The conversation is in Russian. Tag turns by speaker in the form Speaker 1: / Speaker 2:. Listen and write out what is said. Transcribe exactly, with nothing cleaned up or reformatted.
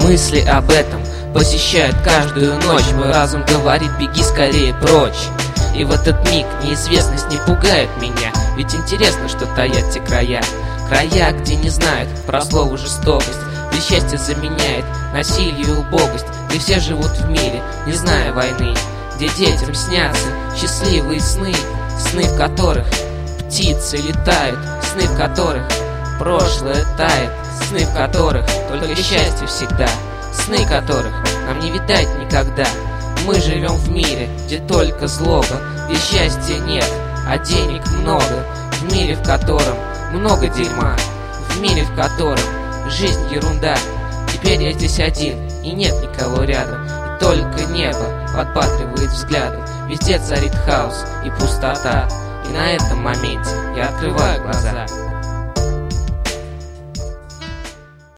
Speaker 1: Мысли об этом посещают каждую ночь. Мой разум говорит: беги скорее прочь. И в этот миг неизвестность не пугает меня, ведь интересно, что таят те края. Края, где не знают про слово жестокость, где счастье заменяет насилие и убогость, где все живут в мире, не зная войны, где детям снятся счастливые сны, сны, в которых птицы летают, сны, в которых прошлое тает, сны, в которых только счастье всегда, сны, которых нам не видать никогда. Мы живем в мире, где только злоба, где счастья нет, а денег много, в мире, в котором много дерьма, в мире, в котором жизнь ерунда. Теперь я здесь один, и нет никого рядом, и только небо подбадривает взглядом. Везде царит хаос и пустота, и на этом моменте я открываю глаза.